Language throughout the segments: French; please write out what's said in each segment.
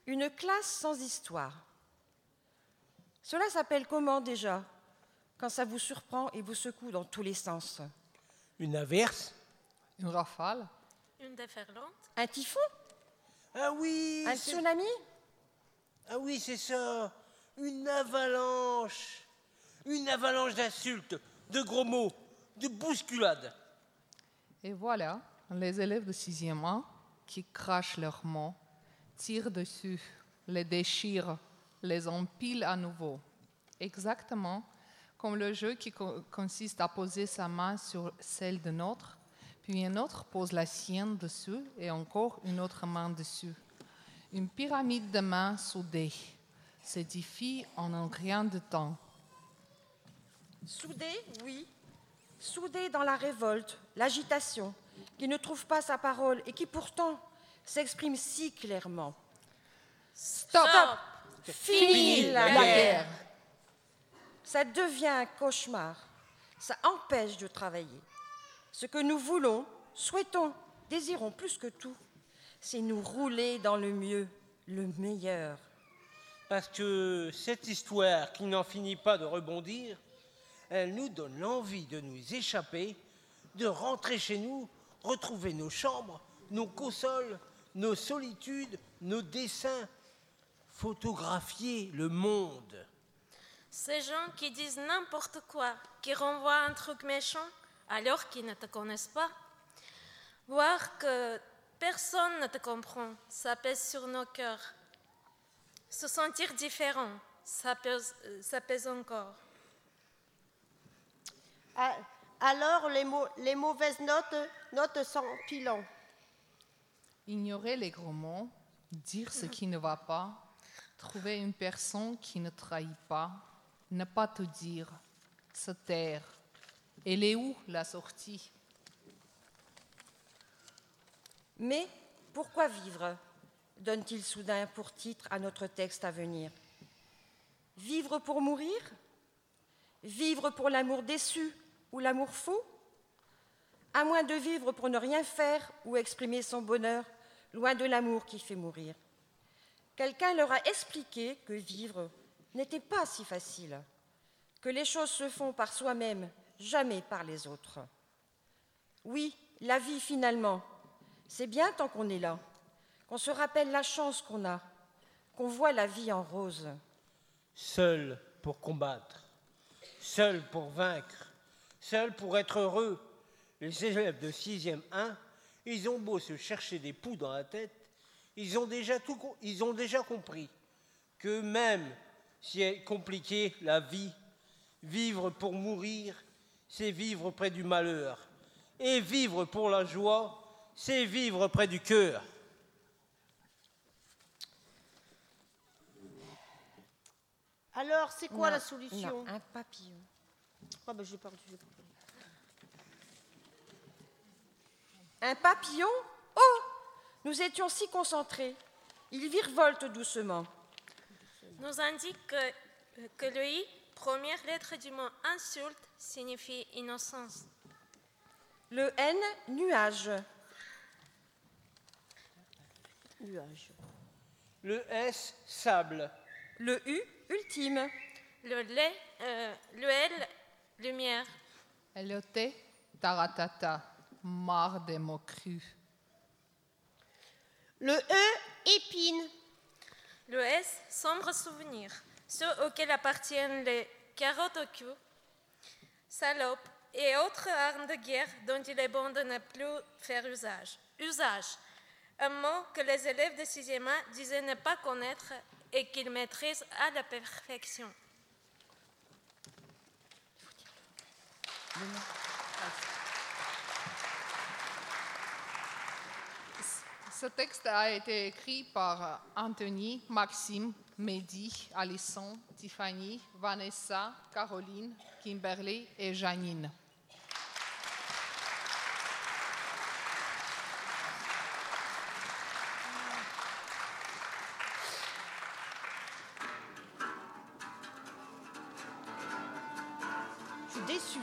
Une classe sans histoire. Cela s'appelle comment déjà, quand ça vous surprend et vous secoue dans tous les sens? Une averse? Une rafale? Une déferlante? Un typhon? Ah oui! Un tsunami? Ah oui, c'est ça! Une avalanche! Une avalanche d'insultes, de gros mots, de bousculades. Et voilà, les élèves de 6e A qui crachent leurs mots, tirent dessus, les déchirent, les empilent à nouveau. Exactement comme le jeu qui consiste à poser sa main sur celle d'un autre, puis un autre pose la sienne dessus et encore une autre main dessus. Une pyramide de mains soudées s'édifie en un rien de temps. Soudé, oui. Soudé dans la révolte, l'agitation, qui ne trouve pas sa parole et qui pourtant s'exprime si clairement. Stop! Fini la la guerre! Ça devient un cauchemar. Ça empêche de travailler. Ce que nous voulons, souhaitons, désirons plus que tout, c'est nous rouler dans le mieux, le meilleur. Parce que cette histoire qui n'en finit pas de rebondir, elle nous donne l'envie de nous échapper, de rentrer chez nous, retrouver nos chambres, nos consoles, nos solitudes, nos dessins, photographier le monde. Ces gens qui disent n'importe quoi, qui renvoient un truc méchant alors qu'ils ne te connaissent pas. Voir que personne ne te comprend, ça pèse sur nos cœurs. Se sentir différent, ça pèse encore. Alors les mauvaises notes s'empilent. Ignorer les gros mots, dire ce qui ne va pas, trouver une personne qui ne trahit pas, ne pas tout dire, se taire. Elle est où la sortie? Mais pourquoi vivre? Donne-t-il soudain pour titre à notre texte à venir. Vivre pour mourir? Vivre pour l'amour déçu ou l'amour faux? À moins de vivre pour ne rien faire ou exprimer son bonheur, loin de l'amour qui fait mourir. Quelqu'un leur a expliqué que vivre n'était pas si facile, que les choses se font par soi-même, jamais par les autres. Oui, la vie finalement, c'est bien tant qu'on est là, qu'on se rappelle la chance qu'on a, qu'on voit la vie en rose. Seul pour combattre, seul pour vaincre, seul pour être heureux. Les élèves de 6e 1, ils ont beau se chercher des poux dans la tête, ils ont déjà compris que même si est compliquée la vie, vivre pour mourir, c'est vivre près du malheur. Et vivre pour la joie, c'est vivre près du cœur. Alors, c'est quoi Non, la solution? Non, un papillon. Ah ben, j'ai perdu. Un papillon? Oh! Nous étions si concentrés. Il virevolte doucement. Nous indique que le I, première lettre du mot insulte, signifie innocence. Le N, nuage. Le S, sable. Le U, ultime. Le L, lumière. Et le T, taratata, marre des mots crus. Le E, épine. Le S, sombre souvenir, ceux auxquels appartiennent les carottes au cul, salopes et autres armes de guerre dont il est bon de ne plus faire usage. Usage, un mot que les élèves de 6e A disaient ne pas connaître et qu'ils maîtrisent à la perfection. Ce texte a été écrit par Anthony, Maxime, Mehdi, Alison, Tiffany, Vanessa, Caroline, Kimberly et Janine. Je suis déçue.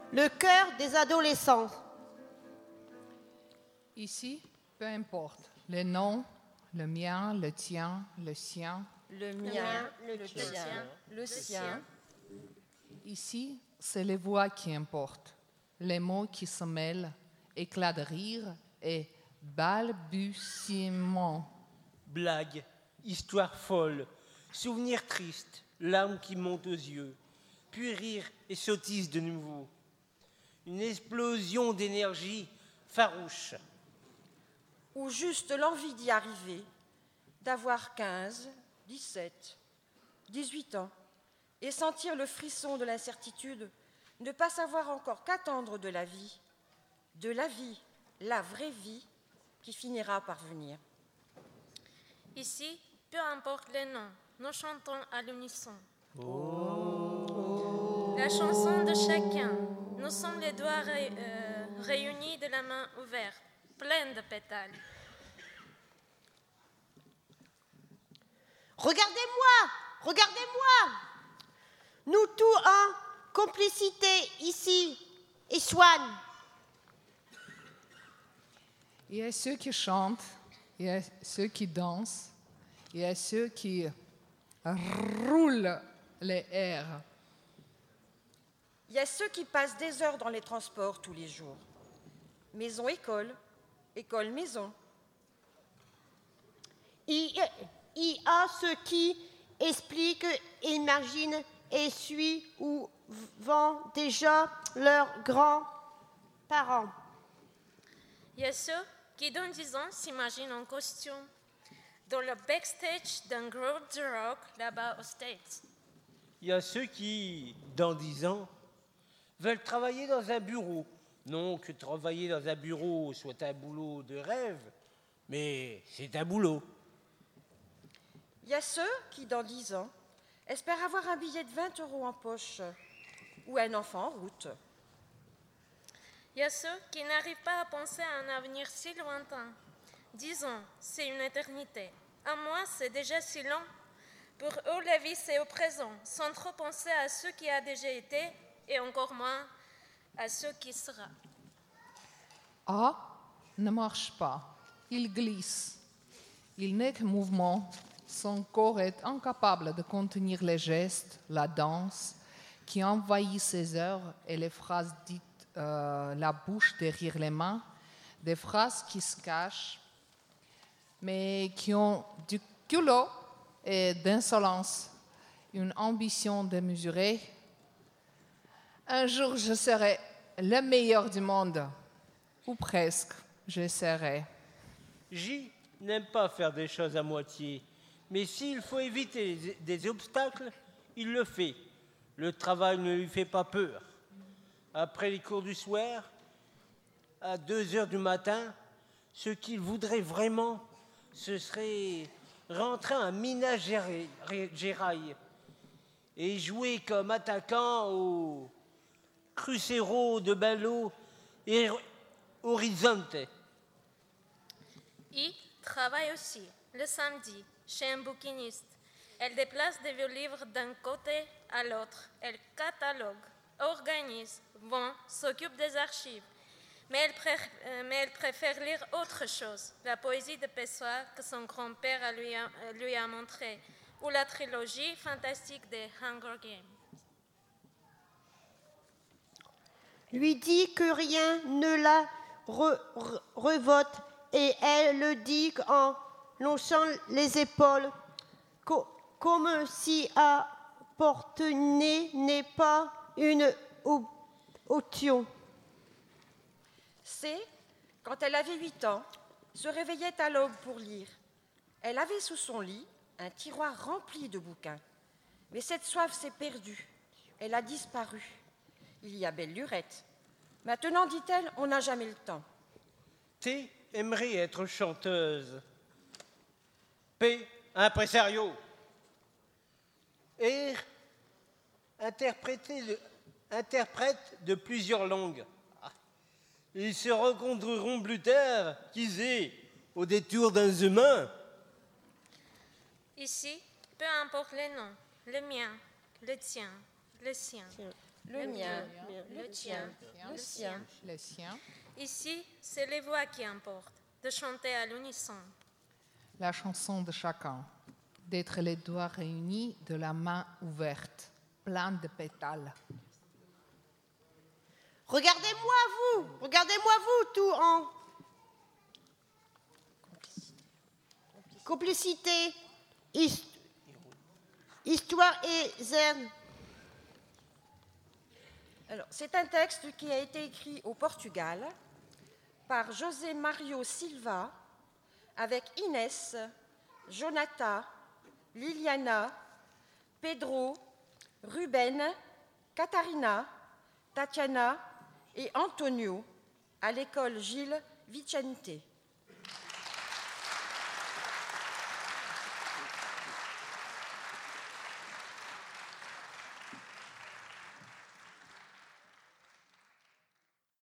le cœur des adolescents. Ici, peu importe. Le nom, le mien, le tien, le sien. Le mien, le tien, le sien. Ici, c'est les voix qui importent. Les mots qui se mêlent, éclats de rire et balbutiements. Blagues, histoires folles, souvenirs tristes, larmes qui montent aux yeux, puis rire et sottises de nouveau. Une explosion d'énergie farouche. Ou juste l'envie d'y arriver, d'avoir 15, 17, 18 ans, et sentir le frisson de l'incertitude, ne pas savoir encore qu'attendre de la vie, la vraie vie, qui finira par venir. Ici, peu importe les noms, nous chantons à l'unisson. La chanson de chacun. Nous sommes les doigts réunis de la main ouverte, pleine de pétales. Regardez-moi, regardez-moi. Nous tous en complicité ici. Et Swan. Il y a ceux qui chantent, il y a ceux qui dansent, il y a ceux qui roulent les airs. Il y a ceux qui passent des heures dans les transports tous les jours. Maison-école, école-maison. Il y a ceux qui expliquent, imaginent et suivent où vont déjà leurs grands-parents. Il y a ceux qui, dans 10 ans, s'imaginent en costume dans le backstage d'un groupe de rock là-bas aux States. Il y a ceux qui, dans 10 ans, veulent travailler dans un bureau. Non que travailler dans un bureau soit un boulot de rêve, mais c'est un boulot. Il y a ceux qui, dans 10 ans, espèrent avoir un billet de 20 € en poche ou un enfant en route. Il y a ceux qui n'arrivent pas à penser à un avenir si lointain. 10 ans, c'est une éternité. Un mois, c'est déjà si long. Pour eux, la vie, c'est au présent, sans trop penser à ce qui a déjà été et encore moins à ce qui sera. A ne marche pas, il glisse. Il n'est que mouvement. Son corps est incapable de contenir les gestes, la danse, qui envahit ses heures et les phrases dites la bouche derrière les mains, des phrases qui se cachent, mais qui ont du culot et d'insolence, une ambition démesurée. Un jour, je serai le meilleur du monde, ou presque, je serai. J n'aime pas faire des choses à moitié, mais s'il faut éviter des obstacles, il le fait. Le travail ne lui fait pas peur. Après les cours du soir, à 2 heures du matin, ce qu'il voudrait vraiment, ce serait rentrer à Minas Gerais et jouer comme attaquant au Cruzeiro de Belo Horizonte. I travaille aussi, le samedi, chez un bouquiniste. Elle déplace des vieux livres d'un côté à l'autre. Elle catalogue, organise, vend, s'occupe des archives. Mais elle préfère lire autre chose, la poésie de Pessoa que son grand-père lui a montrée, ou la trilogie fantastique des Hunger Games. Lui dit que rien ne la revote et elle le dit en longeant les épaules, comme si appartenait n'est pas une option. C'est, quand elle avait 8 ans, se réveillait à l'aube pour lire. Elle avait sous son lit un tiroir rempli de bouquins. Mais cette soif s'est perdue. Elle a disparu. Il y a belle lurette. Maintenant, dit-elle, on n'a jamais le temps. T aimerait être chanteuse. P, impresario. R, interprète de plusieurs langues. Ils se rencontreront plus tard, qui sait, au détour d'un chemin. Ici, peu importe les noms, le mien, le tien, le sien. le mien, le tien, le sien. le sien. Ici, c'est les voix qui importent, de chanter à l'unisson. La chanson de chacun, d'être les doigts réunis de la main ouverte, plein de pétales. Regardez-moi vous, tout en complicité, histoire et zen. Alors, c'est un texte qui a été écrit au Portugal par José Mario Silva avec Inès, Jonathan, Liliana, Pedro, Ruben, Catarina, Tatiana et Antonio à l'école Gilles Vicente.